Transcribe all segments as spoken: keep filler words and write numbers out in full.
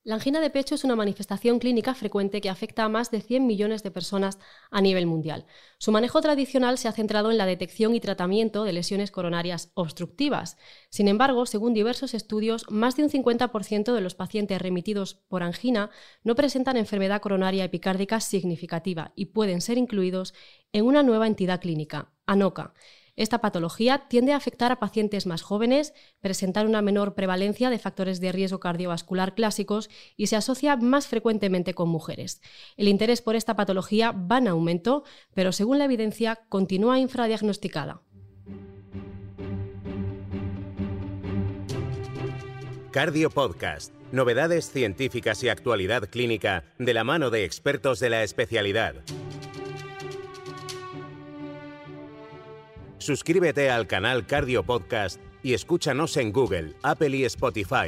La angina de pecho es una manifestación clínica frecuente que afecta a más de cien millones de personas a nivel mundial. Su manejo tradicional se ha centrado en la detección y tratamiento de lesiones coronarias obstructivas. Sin embargo, según diversos estudios, más de un cincuenta por ciento de los pacientes remitidos por angina no presentan enfermedad coronaria epicárdica significativa y pueden ser incluidos en una nueva entidad clínica, ANOCA. Esta patología tiende a afectar a pacientes más jóvenes, presentar una menor prevalencia de factores de riesgo cardiovascular clásicos y se asocia más frecuentemente con mujeres. El interés por esta patología va en aumento, pero según la evidencia continúa infradiagnosticada. Cardio Podcast. Novedades científicas y actualidad clínica de la mano de expertos de la especialidad. Suscríbete al canal Cardio Podcast y escúchanos en Google, Apple y Spotify.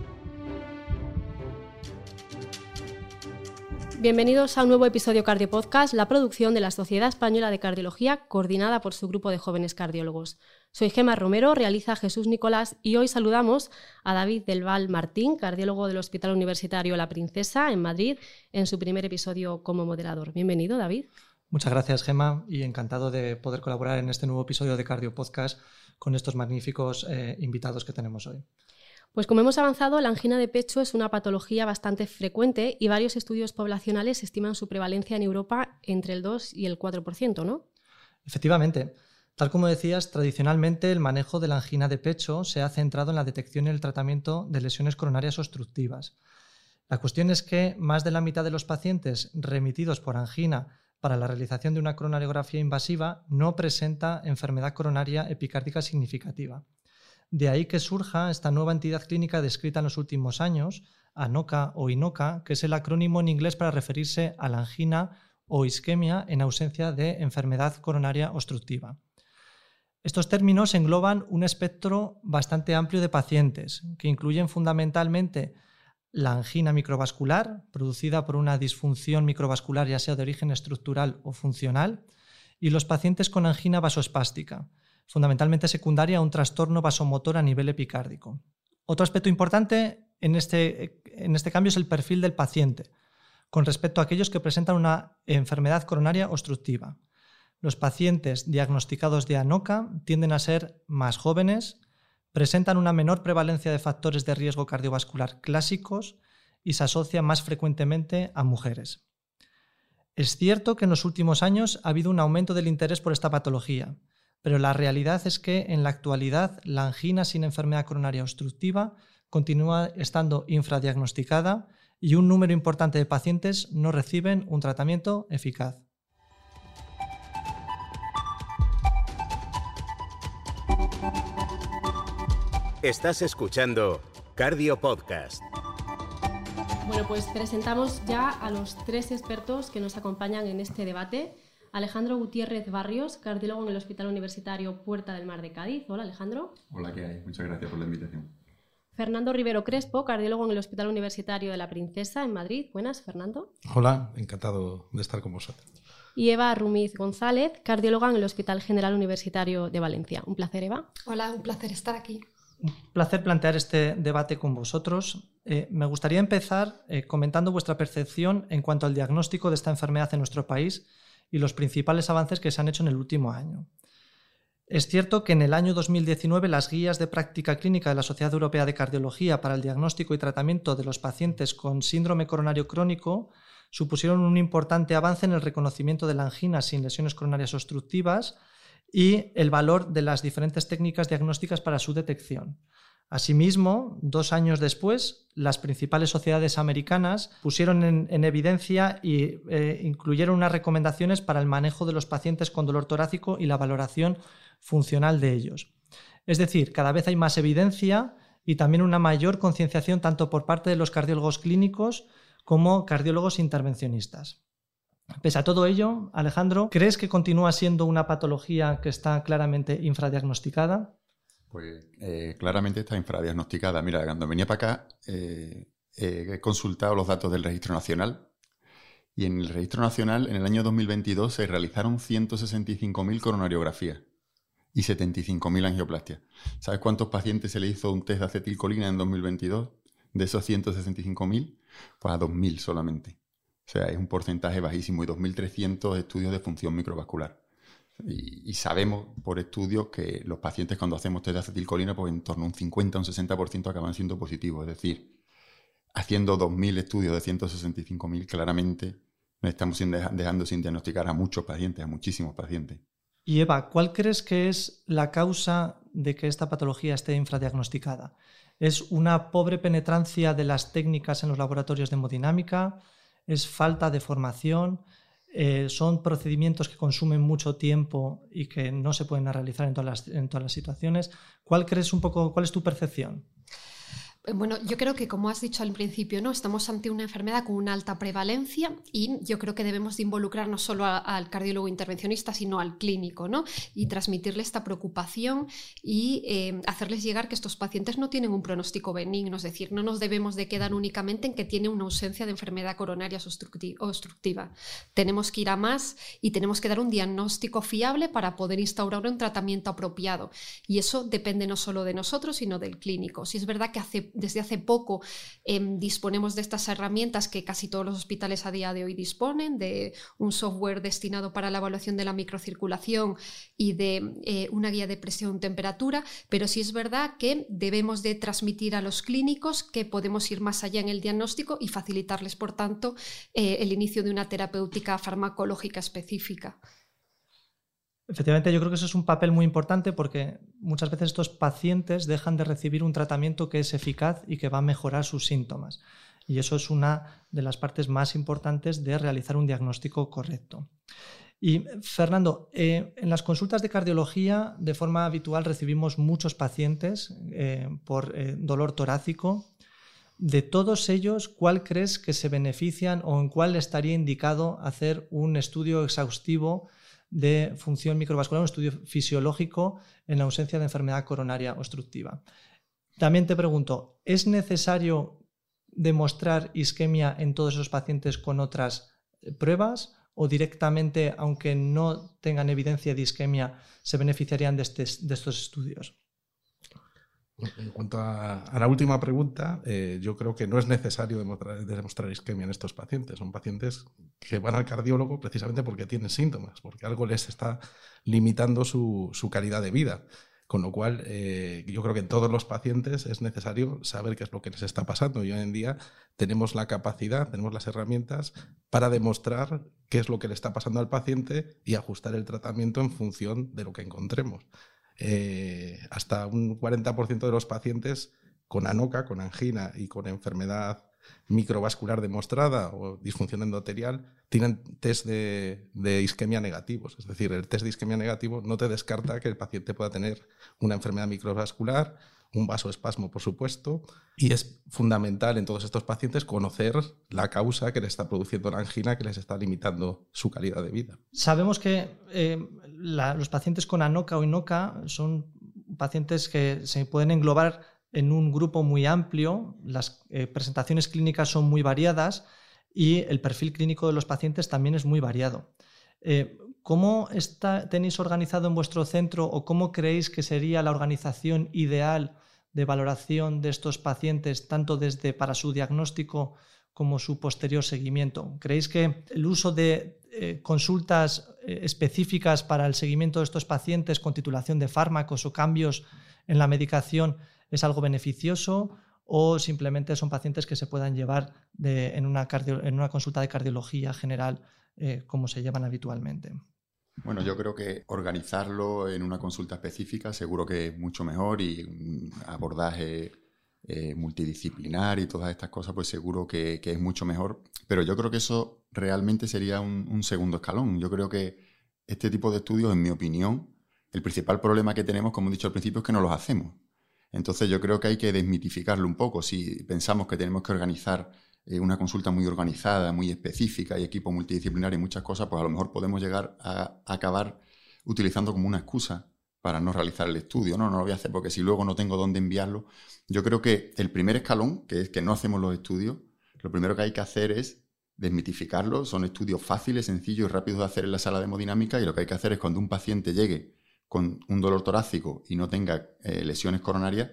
Bienvenidos a un nuevo episodio Cardio Podcast, la producción de la Sociedad Española de Cardiología, coordinada por su grupo de jóvenes cardiólogos. Soy Gemma Romero, realiza Jesús Nicolás y hoy saludamos a David del Val Martín, cardiólogo del Hospital Universitario La Princesa en Madrid, en su primer episodio como moderador. Bienvenido, David. Muchas gracias, Gemma, y encantado de poder colaborar en este nuevo episodio de Cardio Podcast con estos magníficos eh, invitados que tenemos hoy. Pues como hemos avanzado, la angina de pecho es una patología bastante frecuente y varios estudios poblacionales estiman su prevalencia en Europa entre el dos y el cuatro por ciento, ¿no? Efectivamente. Tal como decías, tradicionalmente el manejo de la angina de pecho se ha centrado en la detección y el tratamiento de lesiones coronarias obstructivas. La cuestión es que más de la mitad de los pacientes remitidos por angina para la realización de una coronariografía invasiva no presenta enfermedad coronaria epicárdica significativa. De ahí que surja esta nueva entidad clínica descrita en los últimos años, ANOCA o INOCA, que es el acrónimo en inglés para referirse a la angina o isquemia en ausencia de enfermedad coronaria obstructiva. Estos términos engloban un espectro bastante amplio de pacientes, que incluyen fundamentalmente la angina microvascular, producida por una disfunción microvascular ya sea de origen estructural o funcional, y los pacientes con angina vasoespástica, fundamentalmente secundaria a un trastorno vasomotor a nivel epicárdico. Otro aspecto importante en este, en este cambio es el perfil del paciente, con respecto a aquellos que presentan una enfermedad coronaria obstructiva. Los pacientes diagnosticados de ANOCA tienden a ser más jóvenes, presentan una menor prevalencia de factores de riesgo cardiovascular clásicos y se asocian más frecuentemente a mujeres. Es cierto que en los últimos años ha habido un aumento del interés por esta patología, pero la realidad es que en la actualidad la angina sin enfermedad coronaria obstructiva continúa estando infradiagnosticada y un número importante de pacientes no reciben un tratamiento eficaz. Estás escuchando Cardio Podcast. Bueno, pues presentamos ya a los tres expertos que nos acompañan en este debate. Alejandro Gutiérrez Barrios, cardiólogo en el Hospital Universitario Puerta del Mar de Cádiz. Hola, Alejandro. Hola, ¿qué hay? Muchas gracias por la invitación. Fernando Rivero Crespo, cardiólogo en el Hospital Universitario de La Princesa en Madrid. Buenas, Fernando. Hola, encantado de estar con vosotros. Y Eva Rumiz González, cardióloga en el Hospital General Universitario de Valencia. Un placer, Eva. Hola, un placer estar aquí. Un placer plantear este debate con vosotros. Eh, me gustaría empezar eh, comentando vuestra percepción en cuanto al diagnóstico de esta enfermedad en nuestro país y los principales avances que se han hecho en el último año. Es cierto que en el año dos mil diecinueve las guías de práctica clínica de la Sociedad Europea de Cardiología para el diagnóstico y tratamiento de los pacientes con síndrome coronario crónico supusieron un importante avance en el reconocimiento de la angina sin lesiones coronarias obstructivas y el valor de las diferentes técnicas diagnósticas para su detección. Asimismo, dos años después, las principales sociedades americanas pusieron en, en evidencia y eh, incluyeron unas recomendaciones para el manejo de los pacientes con dolor torácico y la valoración funcional de ellos. Es decir, cada vez hay más evidencia y también una mayor concienciación tanto por parte de los cardiólogos clínicos como cardiólogos intervencionistas. Pese a todo ello, Alejandro, ¿crees que continúa siendo una patología que está claramente infradiagnosticada? Pues eh, claramente está infradiagnosticada. Mira, cuando venía para acá eh, eh, he consultado los datos del Registro Nacional y en el Registro Nacional en el año dos mil veintidós se realizaron ciento sesenta y cinco mil coronariografías y setenta y cinco mil angioplastias. ¿Sabes cuántos pacientes se le hizo un test de acetilcolina en dos mil veintidós? de esos ciento sesenta y cinco mil, pues a dos mil solamente. O sea, es un porcentaje bajísimo y dos mil trescientos estudios de función microvascular. Y, y sabemos por estudios que los pacientes cuando hacemos test de acetilcolina, pues en torno a un cincuenta a un sesenta por ciento acaban siendo positivos. Es decir, haciendo dos mil estudios de ciento sesenta y cinco mil, claramente nos estamos dejando sin diagnosticar a muchos pacientes, a muchísimos pacientes. Y Eva, ¿cuál crees que es la causa de que esta patología esté infradiagnosticada? ¿Es una pobre penetrancia de las técnicas en los laboratorios de hemodinámica? ¿Es falta de formación? Eh, ¿Son procedimientos que consumen mucho tiempo y que no se pueden realizar en todas las, en todas las situaciones? ¿Cuál crees un poco, cuál es tu percepción? Bueno, yo creo que, como has dicho al principio, ¿no? Estamos ante una enfermedad con una alta prevalencia y yo creo que debemos de involucrar no solo a, al cardiólogo intervencionista, sino al clínico, ¿no? Y transmitirle esta preocupación y eh, hacerles llegar que estos pacientes no tienen un pronóstico benigno, es decir, no nos debemos de quedar únicamente en que tiene una ausencia de enfermedad coronaria obstructiva. Tenemos que ir a más y tenemos que dar un diagnóstico fiable para poder instaurar un tratamiento apropiado. Y eso depende no solo de nosotros, sino del clínico. Si es verdad que hace desde hace poco eh, disponemos de estas herramientas que casi todos los hospitales a día de hoy disponen, de un software destinado para la evaluación de la microcirculación y de eh, una guía de presión-temperatura, pero sí es verdad que debemos de transmitir a los clínicos que podemos ir más allá en el diagnóstico y facilitarles, por tanto, eh, el inicio de una terapéutica farmacológica específica. Efectivamente, yo creo que eso es un papel muy importante porque muchas veces estos pacientes dejan de recibir un tratamiento que es eficaz y que va a mejorar sus síntomas. Y eso es una de las partes más importantes de realizar un diagnóstico correcto. Y Fernando, eh, en las consultas de cardiología de forma habitual recibimos muchos pacientes eh, por eh, dolor torácico. De todos ellos, ¿cuál crees que se benefician o en cuál estaría indicado hacer un estudio exhaustivo de función microvascular, un estudio fisiológico en la ausencia de enfermedad coronaria obstructiva? También te pregunto, ¿es necesario demostrar isquemia en todos esos pacientes con otras pruebas o directamente, aunque no tengan evidencia de isquemia, se beneficiarían de, este, de estos estudios? En cuanto a, a la última pregunta, eh, yo creo que no es necesario demostrar, demostrar isquemia en estos pacientes. Son pacientes que van al cardiólogo precisamente porque tienen síntomas, porque algo les está limitando su, su calidad de vida. Con lo cual, eh, yo creo que en todos los pacientes es necesario saber qué es lo que les está pasando. Y hoy en día tenemos la capacidad, tenemos las herramientas para demostrar qué es lo que le está pasando al paciente y ajustar el tratamiento en función de lo que encontremos. Eh, hasta un cuarenta por ciento de los pacientes con ANOCA, con angina y con enfermedad microvascular demostrada o disfunción endotelial tienen test de, de isquemia negativos. Es decir, el test de isquemia negativo no te descarta que el paciente pueda tener una enfermedad microvascular, un vasoespasmo, por supuesto, y es fundamental en todos estos pacientes conocer la causa que les está produciendo la angina, que les está limitando su calidad de vida. Sabemos que eh, la, los pacientes con ANOCA o INOCA son pacientes que se pueden englobar en un grupo muy amplio, las eh, presentaciones clínicas son muy variadas y el perfil clínico de los pacientes también es muy variado. Eh, ¿Cómo está, tenéis organizado en vuestro centro o cómo creéis que sería la organización ideal de valoración de estos pacientes, tanto desde para su diagnóstico como su posterior seguimiento? ¿Creéis que el uso de eh, consultas eh, específicas para el seguimiento de estos pacientes con titulación de fármacos o cambios en la medicación es algo beneficioso o simplemente son pacientes que se puedan llevar de, en, una cardio, en una consulta de cardiología general eh, como se llevan habitualmente? Bueno, yo creo que organizarlo en una consulta específica seguro que es mucho mejor y un abordaje eh, multidisciplinar y todas estas cosas pues seguro que, que es mucho mejor, pero yo creo que eso realmente sería un, un segundo escalón. Yo creo que este tipo de estudios, en mi opinión, el principal problema que tenemos, como he dicho al principio, es que no los hacemos. Entonces yo creo que hay que desmitificarlo un poco. Si pensamos que tenemos que organizar eh, una consulta muy organizada, muy específica y equipo multidisciplinar y muchas cosas, pues a lo mejor podemos llegar a, a acabar utilizando como una excusa para no realizar el estudio. No, no lo voy a hacer porque si luego no tengo dónde enviarlo. Yo creo que el primer escalón, que es que no hacemos los estudios, lo primero que hay que hacer es desmitificarlo. Son estudios fáciles, sencillos y rápidos de hacer en la sala de hemodinámica y lo que hay que hacer es cuando un paciente llegue con un dolor torácico y no tenga eh, lesiones coronarias,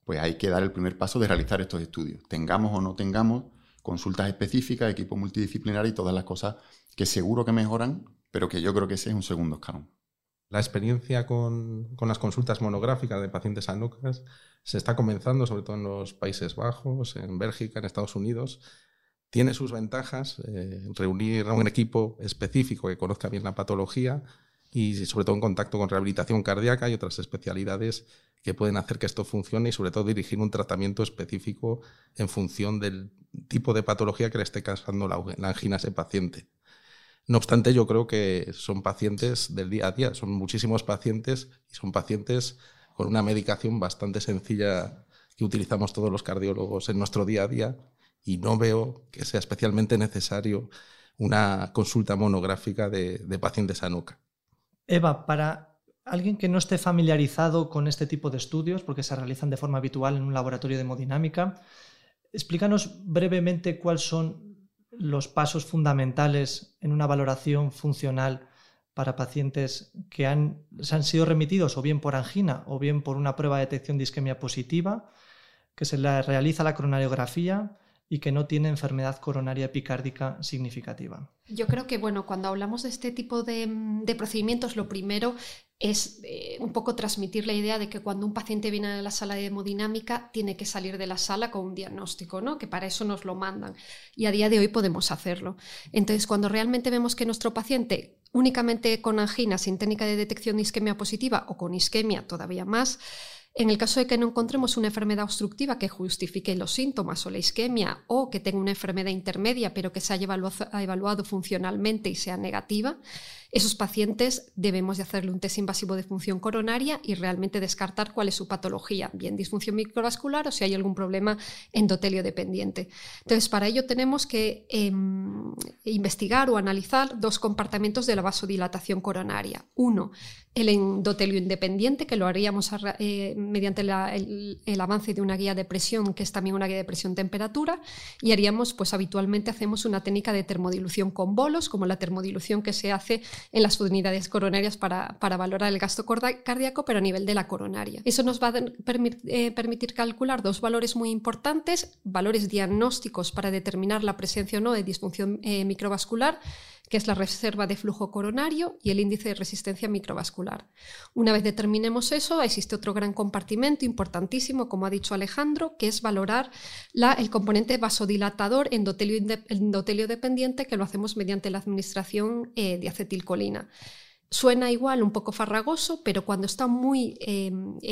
pues hay que dar el primer paso de realizar estos estudios. Tengamos o no tengamos consultas específicas, equipo multidisciplinario y todas las cosas que seguro que mejoran, pero que yo creo que ese es un segundo escalón. La experiencia con, con las consultas monográficas de pacientes ANOCAS se está comenzando, sobre todo en los Países Bajos, en Bélgica, en Estados Unidos. Tiene sus ventajas, eh, reunir a un equipo específico que conozca bien la patología y sobre todo en contacto con rehabilitación cardíaca y otras especialidades que pueden hacer que esto funcione y sobre todo dirigir un tratamiento específico en función del tipo de patología que le esté causando la, la angina a ese paciente. No obstante, yo creo que son pacientes del día a día, son muchísimos pacientes y son pacientes con una medicación bastante sencilla que utilizamos todos los cardiólogos en nuestro día a día y no veo que sea especialmente necesario una consulta monográfica de, de pacientes ANOCA. Eva, para alguien que no esté familiarizado con este tipo de estudios, porque se realizan de forma habitual en un laboratorio de hemodinámica, explícanos brevemente cuáles son los pasos fundamentales en una valoración funcional para pacientes que han, se han sido remitidos o bien por angina o bien por una prueba de detección de isquemia positiva, que se le realiza la coronariografía y que no tiene enfermedad coronaria epicárdica significativa. Yo creo que, bueno, cuando hablamos de este tipo de, de procedimientos, lo primero es eh, un poco transmitir la idea de que cuando un paciente viene a la sala de hemodinámica tiene que salir de la sala con un diagnóstico, ¿no? Que para eso nos lo mandan y a día de hoy podemos hacerlo. Entonces, cuando realmente vemos que nuestro paciente únicamente con angina, sin técnica de detección de isquemia positiva o con isquemia todavía más, en el caso de que no encontremos una enfermedad obstructiva que justifique los síntomas o la isquemia o que tenga una enfermedad intermedia pero que se haya evaluado, evaluado funcionalmente y sea negativa, esos pacientes debemos de hacerle un test invasivo de función coronaria y realmente descartar cuál es su patología, bien disfunción microvascular o si hay algún problema endotelio dependiente. Entonces, para ello tenemos que eh, investigar o analizar dos comportamientos de la vasodilatación coronaria. Uno, el endotelio independiente, que lo haríamos a, eh, mediante la, el, el avance de una guía de presión, que es también una guía de presión-temperatura, y haríamos, pues habitualmente hacemos una técnica de termodilución con bolos, como la termodilución que se hace en las unidades coronarias para, para valorar el gasto cardíaco, pero a nivel de la coronaria. Eso nos va a permit, eh, permitir calcular dos valores muy importantes, valores diagnósticos para determinar la presencia o no de disfunción eh, microvascular, que es la reserva de flujo coronario y el índice de resistencia microvascular. Una vez determinemos eso, existe otro gran compartimento importantísimo, como ha dicho Alejandro, que es valorar la, el componente vasodilatador endotelio, endotelio dependiente, que lo hacemos mediante la administración eh, de acetilcolina. Suena igual, un poco farragoso, pero cuando está muy, eh,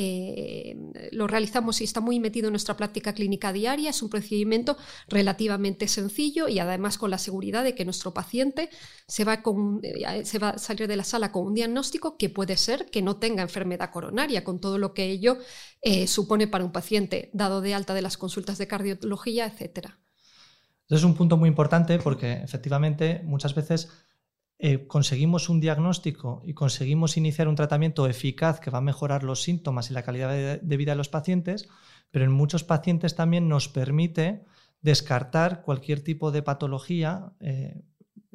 eh, lo realizamos y está muy metido en nuestra práctica clínica diaria, es un procedimiento relativamente sencillo y además con la seguridad de que nuestro paciente se va, con, eh, se va a salir de la sala con un diagnóstico que puede ser que no tenga enfermedad coronaria, con todo lo que ello eh, supone para un paciente, dado de alta de las consultas de cardiología, etcétera. Eso es un punto muy importante porque efectivamente muchas veces Eh, conseguimos un diagnóstico y conseguimos iniciar un tratamiento eficaz que va a mejorar los síntomas y la calidad de, de vida de los pacientes, pero en muchos pacientes también nos permite descartar cualquier tipo de patología eh,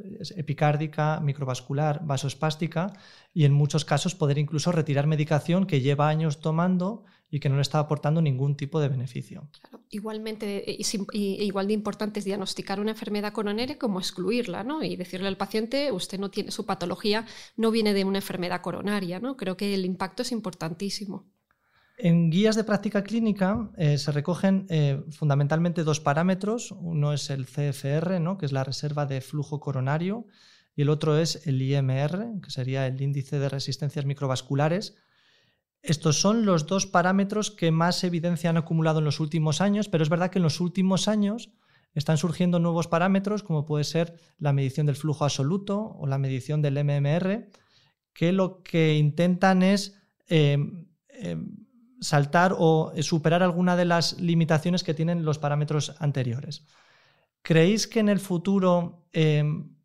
epicárdica, microvascular, vasoespástica y en muchos casos poder incluso retirar medicación que lleva años tomando y que no le está aportando ningún tipo de beneficio. Claro, igualmente, y, y, igual de importante es diagnosticar una enfermedad coronaria como excluirla, ¿no? Y decirle al paciente, usted no tiene, su patología no viene de una enfermedad coronaria, ¿no? Creo que el impacto es importantísimo. En guías de práctica clínica eh, se recogen eh, fundamentalmente dos parámetros. Uno es el C F R, ¿no? Que es la reserva de flujo coronario, y el otro es el I M R, que sería el índice de resistencias microvasculares. Estos son los dos parámetros que más evidencia han acumulado en los últimos años, pero es verdad que en los últimos años están surgiendo nuevos parámetros, como puede ser la medición del flujo absoluto o la medición del M M R, que lo que intentan es eh, eh, saltar o superar alguna de las limitaciones que tienen los parámetros anteriores. ¿Creéis que en el futuro eh,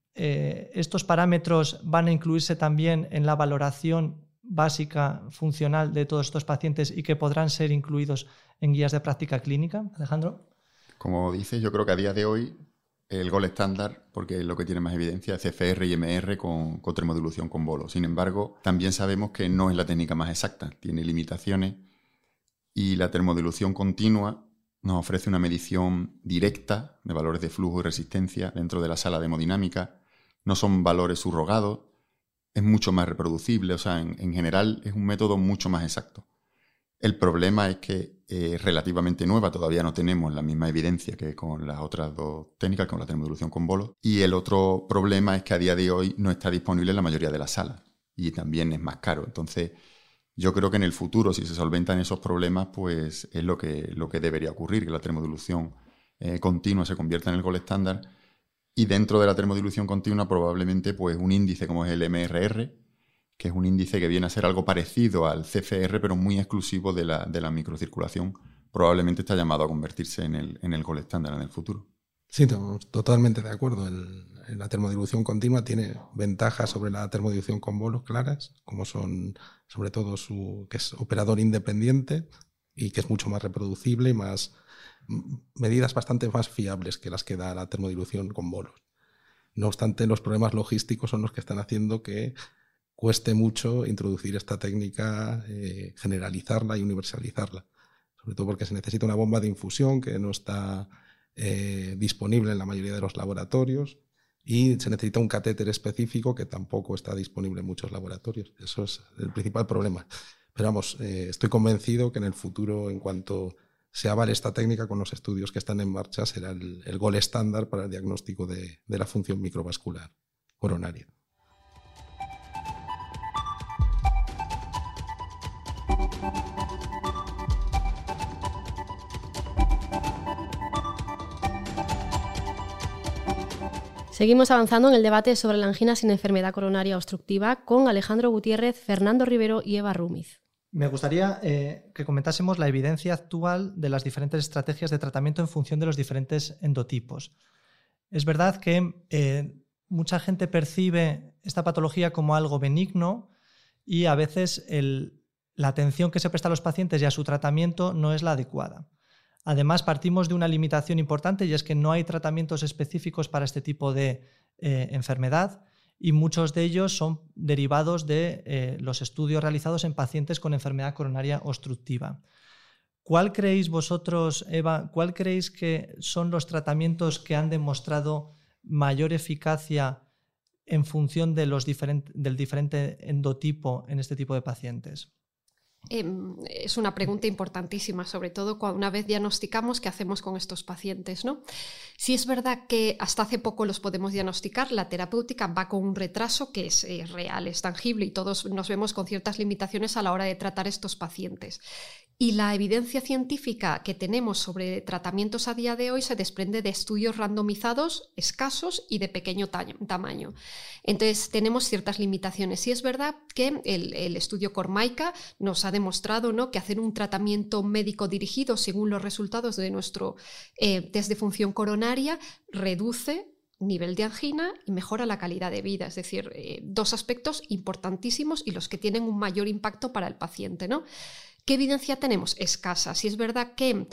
eh, estos parámetros van a incluirse también en la valoración básica funcional de todos estos pacientes y que podrán ser incluidos en guías de práctica clínica? Alejandro. Como dices, yo creo que a día de hoy el gol estándar, porque es lo que tiene más evidencia, es C F R y M R con, con termodilución con bolo. Sin embargo, también sabemos que no es la técnica más exacta, tiene limitaciones y la termodilución continua nos ofrece una medición directa de valores de flujo y resistencia dentro de la sala de hemodinámica. No son valores subrogados, es mucho más reproducible, o sea, en, en general es un método mucho más exacto. El problema es que es relativamente nueva, todavía no tenemos la misma evidencia que con las otras dos técnicas, con la termodilución con bolos. Y el otro problema es que a día de hoy no está disponible en la mayoría de las salas y también es más caro. Entonces, yo creo que en el futuro, si se solventan esos problemas, pues es lo que, lo que debería ocurrir, que la termodilución eh, continua se convierta en el gold estándar. Y dentro de la termodilución continua, probablemente pues un índice como es el M R R, que es un índice que viene a ser algo parecido al C F R, pero muy exclusivo de la, de la microcirculación, probablemente está llamado a convertirse en el, en el gold estándar en el futuro. Sí, totalmente de acuerdo. El, la termodilución continua tiene ventajas sobre la termodilución con bolos claras, como son sobre todo su que es operador independiente y que es mucho más reproducible y más medidas bastante más fiables que las que da la termodilución con bolos. No obstante, los problemas logísticos son los que están haciendo que cueste mucho introducir esta técnica, eh, generalizarla y universalizarla. Sobre todo porque se necesita una bomba de infusión que no está eh, disponible en la mayoría de los laboratorios y se necesita un catéter específico que tampoco está disponible en muchos laboratorios. Eso es el principal problema. Pero vamos, eh, estoy convencido que en el futuro, en cuanto se avale esta técnica con los estudios que están en marcha, será el, el gold estándar para el diagnóstico de, de la función microvascular coronaria. Seguimos avanzando en el debate sobre la angina sin enfermedad coronaria obstructiva con Alejandro Gutiérrez, Fernando Rivero y Eva Rúmiz. Me gustaría eh, que comentásemos la evidencia actual de las diferentes estrategias de tratamiento en función de los diferentes endotipos. Es verdad que eh, mucha gente percibe esta patología como algo benigno y a veces el, la atención que se presta a los pacientes y a su tratamiento no es la adecuada. Además, partimos de una limitación importante y es que no hay tratamientos específicos para este tipo de eh, enfermedad y muchos de ellos son derivados de eh, los estudios realizados en pacientes con enfermedad coronaria obstructiva. ¿Cuál creéis vosotros, Eva, cuál creéis que son los tratamientos que han demostrado mayor eficacia en función de los diferent- del diferente endotipo en este tipo de pacientes? Eh, es una pregunta importantísima, sobre todo cuando una vez diagnosticamos qué hacemos con estos pacientes, ¿no? Si es verdad que hasta hace poco los podemos diagnosticar, la terapéutica va con un retraso que es eh, real, es tangible y todos nos vemos con ciertas limitaciones a la hora de tratar estos pacientes. Y la evidencia científica que tenemos sobre tratamientos a día de hoy se desprende de estudios randomizados, escasos y de pequeño tamaño. Entonces tenemos ciertas limitaciones. Y es verdad que el, el estudio Cormaica nos ha demostrado, ¿no?, que hacer un tratamiento médico dirigido según los resultados de nuestro eh, test de función coronaria reduce nivel de angina y mejora la calidad de vida. Es decir, eh, dos aspectos importantísimos y los que tienen un mayor impacto para el paciente, ¿no? ¿Qué evidencia tenemos? Escasa. Si es verdad que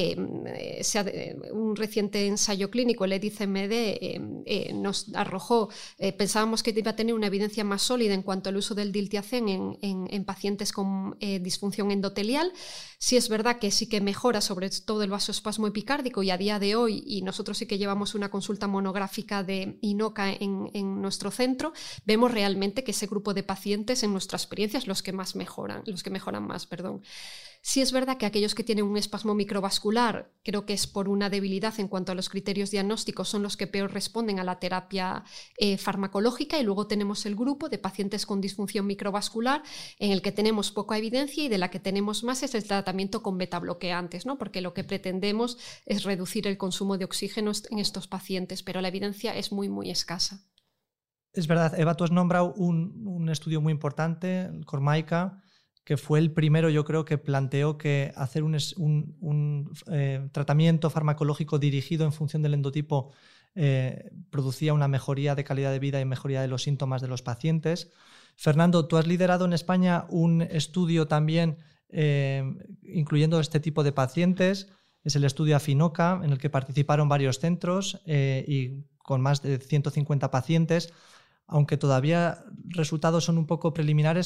eh, se ha, un reciente ensayo clínico, el E D I C M D, eh, eh, nos arrojó, eh, pensábamos que iba a tener una evidencia más sólida en cuanto al uso del diltiazem en, en, en pacientes con eh, disfunción endotelial. Sí es verdad que sí que mejora sobre todo el vasoespasmo epicárdico y a día de hoy, y nosotros sí que llevamos una consulta monográfica de INOCA en, en nuestro centro, vemos realmente que ese grupo de pacientes en nuestra experiencia es los que más mejoran, los que mejoran más, perdón. Sí es verdad que aquellos que tienen un espasmo microvascular, creo que es por una debilidad en cuanto a los criterios diagnósticos, son los que peor responden a la terapia eh, farmacológica, y luego tenemos el grupo de pacientes con disfunción microvascular en el que tenemos poca evidencia y de la que tenemos más es el tratamiento con betabloqueantes, ¿no? Porque lo que pretendemos es reducir el consumo de oxígeno en estos pacientes, pero la evidencia es muy, muy escasa. Es verdad, Eva, tú has nombrado un, un estudio muy importante, el Cormaica, que fue el primero, yo creo, que planteó que hacer un, un, un eh, tratamiento farmacológico dirigido en función del endotipo eh, producía una mejoría de calidad de vida y mejoría de los síntomas de los pacientes. Fernando, tú has liderado en España un estudio también eh, incluyendo este tipo de pacientes. Es el estudio AFINOCA, en el que participaron varios centros eh, y con más de ciento cincuenta pacientes. Aunque todavía resultados son un poco preliminares,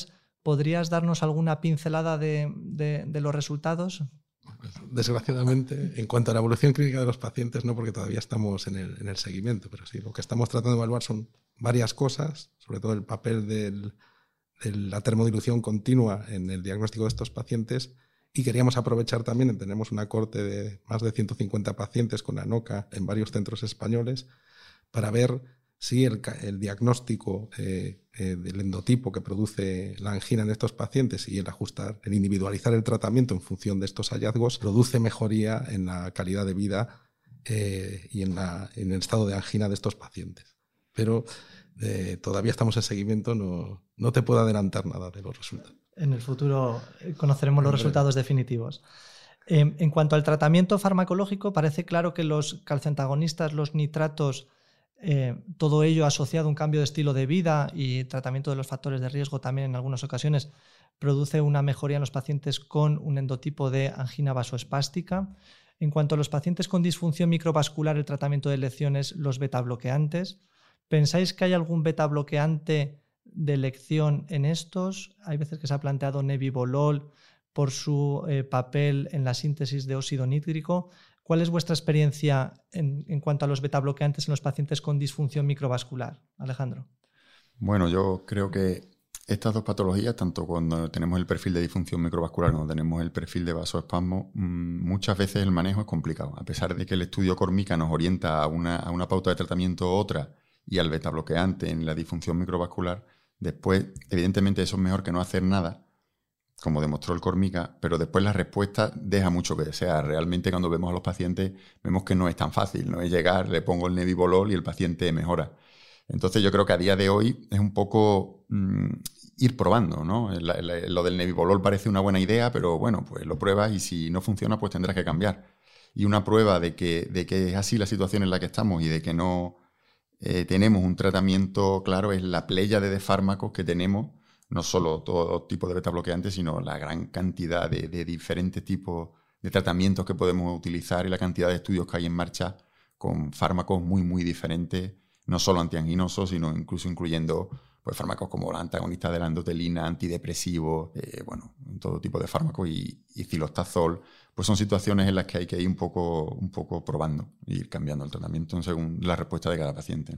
¿podrías darnos alguna pincelada de, de, de los resultados? Desgraciadamente, en cuanto a la evolución clínica de los pacientes, no, porque todavía estamos en el, en el seguimiento, pero sí, lo que estamos tratando de evaluar son varias cosas, sobre todo el papel del, de la termodilución continua en el diagnóstico de estos pacientes, y queríamos aprovechar también, tenemos una corte de más de ciento cincuenta pacientes con ANOCA en varios centros españoles, para ver si el, el diagnóstico eh, eh, del endotipo que produce la angina en estos pacientes y el ajustar, el individualizar el tratamiento en función de estos hallazgos produce mejoría en la calidad de vida eh, y en, la, en el estado de angina de estos pacientes. Pero eh, todavía estamos en seguimiento, no, no te puedo adelantar nada de los resultados. En el futuro conoceremos los resultados definitivos. Eh, en cuanto al tratamiento farmacológico, parece claro que los calcioantagonistas, los nitratos, Eh, todo ello asociado a un cambio de estilo de vida y tratamiento de los factores de riesgo también en algunas ocasiones produce una mejoría en los pacientes con un endotipo de angina vasoespástica. En cuanto a los pacientes con disfunción microvascular, el tratamiento de elecciones, los betabloqueantes. ¿Pensáis que hay algún betabloqueante de elección en estos? Hay veces que se ha planteado nebivolol por su eh, papel en la síntesis de óxido nítrico. ¿Cuál es vuestra experiencia en, en cuanto a los betabloqueantes en los pacientes con disfunción microvascular? Alejandro. Bueno, yo creo que estas dos patologías, tanto cuando tenemos el perfil de disfunción microvascular como cuando tenemos el perfil de vasoespasmo, muchas veces el manejo es complicado. A pesar de que el estudio Cormica nos orienta a una, a una pauta de tratamiento u otra y al betabloqueante en la disfunción microvascular, después, evidentemente, eso es mejor que no hacer nada, como demostró el Cormica, pero después la respuesta deja mucho que desear. Realmente cuando vemos a los pacientes vemos que no es tan fácil, no es llegar, le pongo el nebivolol y el paciente mejora. Entonces yo creo que a día de hoy es un poco mmm, ir probando, ¿no? La, la, lo del nebivolol parece una buena idea, pero bueno, pues lo pruebas y si no funciona pues tendrás que cambiar. Y una prueba de que, de que es así la situación en la que estamos y de que no eh, tenemos un tratamiento claro es la pléyade de fármacos que tenemos. No solo todo tipo de betabloqueantes, sino la gran cantidad de, de diferentes tipos de tratamientos que podemos utilizar y la cantidad de estudios que hay en marcha con fármacos muy, muy diferentes, no solo antianginosos, sino incluso incluyendo pues, fármacos como la antagonista de la endotelina, antidepresivos, eh, bueno, todo tipo de fármacos y, y cilostazol. Pues son situaciones en las que hay que ir un poco, un poco probando e ir cambiando el tratamiento según la respuesta de cada paciente.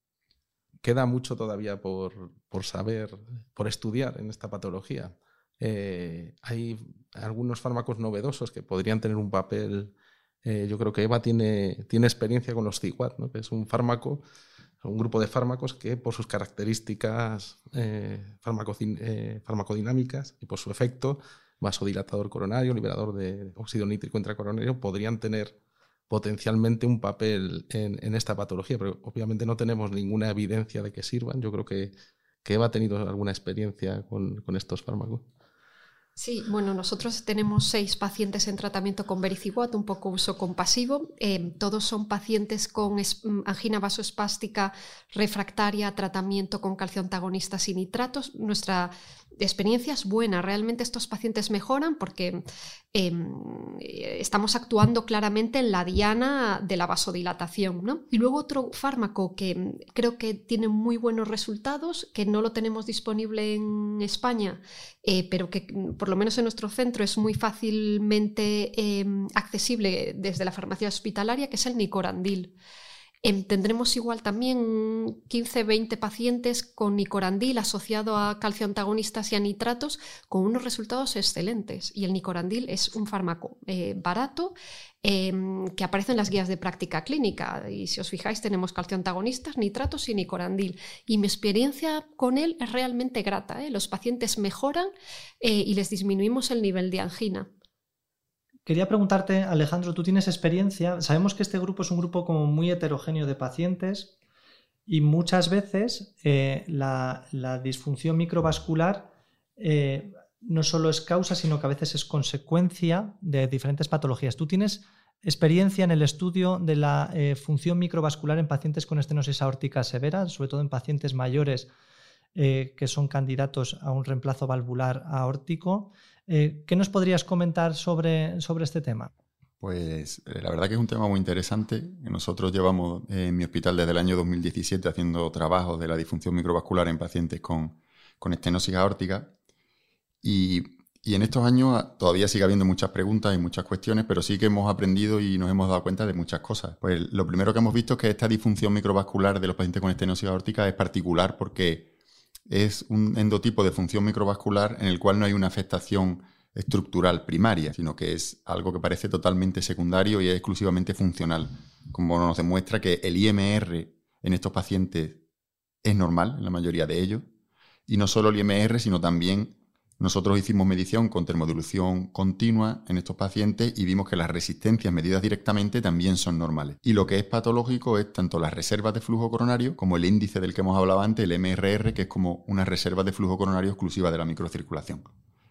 Queda mucho todavía por, por saber, por estudiar en esta patología. Eh, hay algunos fármacos novedosos que podrían tener un papel. Eh, yo creo que Eva tiene, tiene experiencia con los C I W A T, ¿no? Que es un fármaco, un grupo de fármacos que por sus características eh, farmacodin, eh, farmacodinámicas y por su efecto vasodilatador coronario, liberador de óxido nítrico intracoronario, podrían tener potencialmente un papel en, en esta patología, pero obviamente no tenemos ninguna evidencia de que sirvan. Yo creo que, que Eva ha tenido alguna experiencia con, con estos fármacos. Sí, bueno, nosotros tenemos seis pacientes en tratamiento con Vericiguat, un poco uso compasivo. Eh, todos son pacientes con es, angina vasoespástica refractaria a tratamiento con calcioantagonistas y nitratos. Nuestra experiencia es buena, realmente estos pacientes mejoran porque eh, estamos actuando claramente en la diana de la vasodilatación, ¿no? Y luego otro fármaco que creo que tiene muy buenos resultados, que no lo tenemos disponible en España, eh, pero que por lo menos en nuestro centro es muy fácilmente eh, accesible desde la farmacia hospitalaria, que es el nicorandil. Eh, tendremos igual también quince a veinte pacientes con nicorandil asociado a calcioantagonistas y a nitratos con unos resultados excelentes. Y el nicorandil es un fármaco eh, barato eh, que aparece en las guías de práctica clínica. Y si os fijáis tenemos calcioantagonistas, nitratos y nicorandil. Y mi experiencia con él es realmente grata, ¿eh? Los pacientes mejoran eh, y les disminuimos el nivel de angina. Quería preguntarte, Alejandro, tú tienes experiencia, sabemos que este grupo es un grupo como muy heterogéneo de pacientes y muchas veces eh, la, la disfunción microvascular eh, no solo es causa, sino que a veces es consecuencia de diferentes patologías. ¿Tú tienes experiencia en el estudio de la eh, función microvascular en pacientes con estenosis aórtica severa, sobre todo en pacientes mayores eh, que son candidatos a un reemplazo valvular aórtico? Eh, ¿Qué nos podrías comentar sobre, sobre este tema? Pues eh, la verdad que es un tema muy interesante. Nosotros llevamos eh, en mi hospital desde el año dos mil diecisiete haciendo trabajos de la disfunción microvascular en pacientes con, con estenosis aórtica Y, y en estos años todavía sigue habiendo muchas preguntas y muchas cuestiones, pero sí que hemos aprendido y nos hemos dado cuenta de muchas cosas. Pues lo primero que hemos visto es que esta disfunción microvascular de los pacientes con estenosis aórtica es particular porque es un endotipo de función microvascular en el cual no hay una afectación estructural primaria, sino que es algo que parece totalmente secundario y es exclusivamente funcional, como nos demuestra que el I M R en estos pacientes es normal en la mayoría de ellos, y no solo el I M R, sino también nosotros hicimos medición con termodilución continua en estos pacientes y vimos que las resistencias medidas directamente también son normales. Y lo que es patológico es tanto las reservas de flujo coronario como el índice del que hemos hablado antes, el M R R, que es como una reserva de flujo coronario exclusiva de la microcirculación.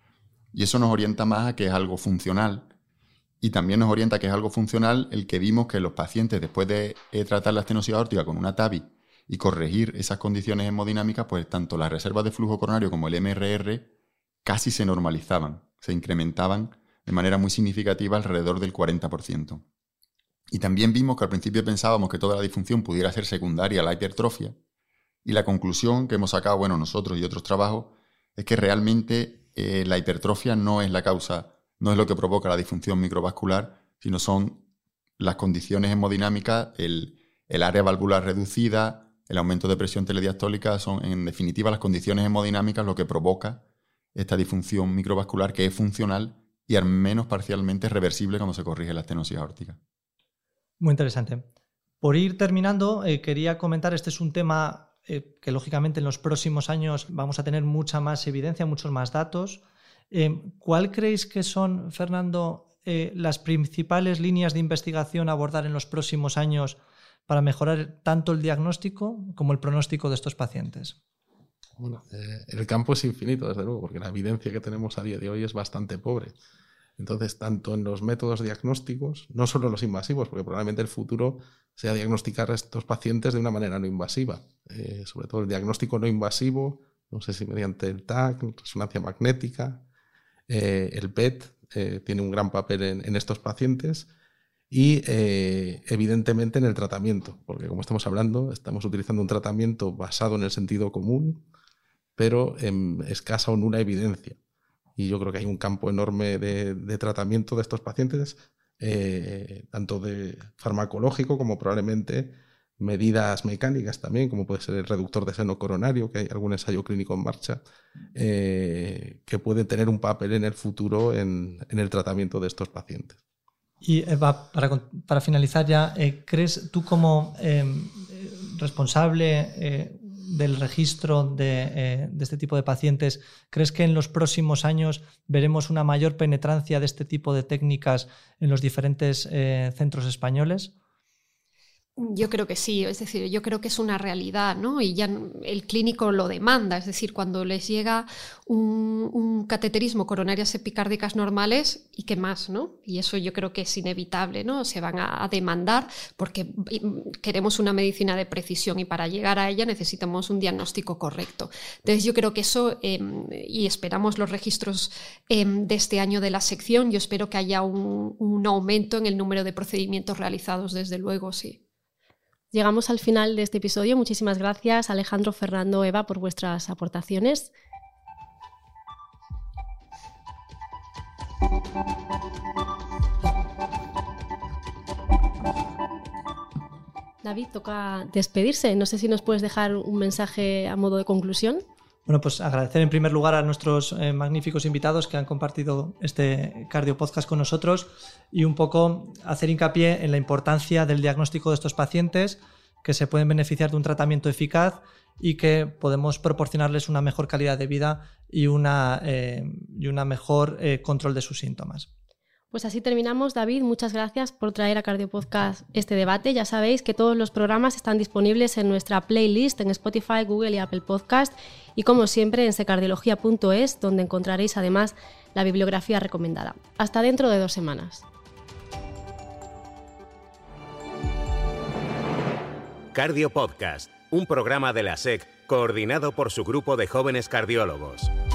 Y eso nos orienta más a que es algo funcional. Y también nos orienta a que es algo funcional el que vimos que los pacientes, después de eh, tratar la estenosis aórtica con una T A V I y corregir esas condiciones hemodinámicas, pues tanto las reservas de flujo coronario como el M R R casi se normalizaban, se incrementaban de manera muy significativa alrededor del cuarenta por ciento. Y también vimos que al principio pensábamos que toda la disfunción pudiera ser secundaria a la hipertrofia, y la conclusión que hemos sacado, bueno, nosotros y otros trabajos, es que realmente eh, la hipertrofia no es la causa, no es lo que provoca la disfunción microvascular, sino son las condiciones hemodinámicas, el, el área valvular reducida, el aumento de presión telediastólica, son en definitiva las condiciones hemodinámicas lo que provoca esta disfunción microvascular que es funcional y al menos parcialmente reversible cuando se corrige la estenosis aórtica. Muy interesante. Por ir terminando, eh, quería comentar, este es un tema eh, que lógicamente en los próximos años vamos a tener mucha más evidencia, muchos más datos. Eh, ¿Cuál creéis que son, Fernando, eh, las principales líneas de investigación a abordar en los próximos años para mejorar tanto el diagnóstico como el pronóstico de estos pacientes? Bueno, eh, el campo es infinito, desde luego, porque la evidencia que tenemos a día de hoy es bastante pobre. Entonces, tanto en los métodos diagnósticos, no solo los invasivos, porque probablemente el futuro sea diagnosticar a estos pacientes de una manera no invasiva. Eh, sobre todo el diagnóstico no invasivo, no sé si mediante el T A C, resonancia magnética, eh, el P E T eh, tiene un gran papel en, en estos pacientes. Y eh, evidentemente en el tratamiento, porque como estamos hablando, estamos utilizando un tratamiento basado en el sentido común, pero en escasa o nula evidencia. Y yo creo que hay un campo enorme de, de tratamiento de estos pacientes, eh, tanto de farmacológico como probablemente medidas mecánicas también, como puede ser el reductor de seno coronario, que hay algún ensayo clínico en marcha, eh, que pueden tener un papel en el futuro en, en el tratamiento de estos pacientes. Y Eva, para, para finalizar ya, eh, ¿crees tú como eh, responsable eh, del registro de, eh, de este tipo de pacientes, crees que en los próximos años veremos una mayor penetrancia de este tipo de técnicas en los diferentes eh, centros españoles? Yo creo que sí, es decir, yo creo que es una realidad, ¿no? Y ya el clínico lo demanda, es decir, cuando les llega un, un cateterismo, coronarias epicárdicas normales, ¿y qué más, no? Y eso yo creo que es inevitable, ¿no? Se van a, a demandar porque queremos una medicina de precisión y para llegar a ella necesitamos un diagnóstico correcto. Entonces yo creo que eso, eh, y esperamos los registros eh, de este año de la sección, yo espero que haya un, un aumento en el número de procedimientos realizados, desde luego, sí. Llegamos al final de este episodio. Muchísimas gracias, Alejandro, Fernando, Eva, por vuestras aportaciones. David, toca despedirse. No sé si nos puedes dejar un mensaje a modo de conclusión. Bueno, pues agradecer en primer lugar a nuestros eh, magníficos invitados que han compartido este Cardio Podcast con nosotros y un poco hacer hincapié en la importancia del diagnóstico de estos pacientes, que se pueden beneficiar de un tratamiento eficaz y que podemos proporcionarles una mejor calidad de vida y una, eh, y una mejor eh, control de sus síntomas. Pues así terminamos. David, muchas gracias por traer a Cardio Podcast este debate. Ya sabéis que todos los programas están disponibles en nuestra playlist en Spotify, Google y Apple Podcast y como siempre en secardiología punto es, donde encontraréis además la bibliografía recomendada. Hasta dentro de dos semanas. Cardio Podcast, un programa de la S E C coordinado por su grupo de jóvenes cardiólogos.